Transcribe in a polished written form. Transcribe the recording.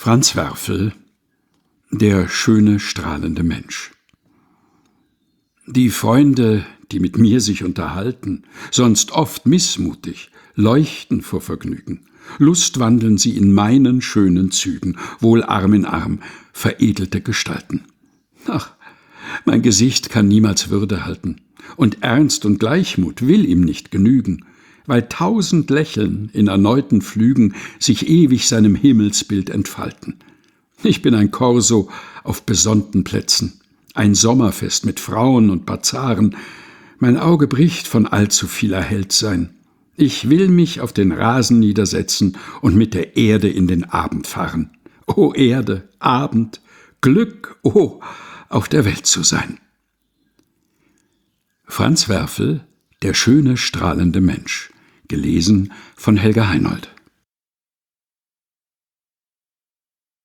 Franz Werfel, der schöne, strahlende Mensch. Die Freunde, die mit mir sich unterhalten, sonst oft missmutig, leuchten vor Vergnügen. Lust wandeln sie in meinen schönen Zügen, wohl Arm in Arm, veredelte Gestalten. Ach, mein Gesicht kann niemals Würde halten, und Ernst und Gleichmut will ihm nicht genügen, weil 1000 Lächeln in erneuten Flügen sich ewig seinem Himmelsbild entfalten. Ich bin ein Korso auf besonnten Plätzen, ein Sommerfest mit Frauen und Bazaren. Mein Auge bricht von allzu viel Erhelltsein. Ich will mich auf den Rasen niedersetzen und mit der Erde in den Abend fahren. O Erde, Abend, Glück, oh, auf der Welt zu sein. Franz Werfel, der schöne, strahlende Mensch. Gelesen von Helga Heinold.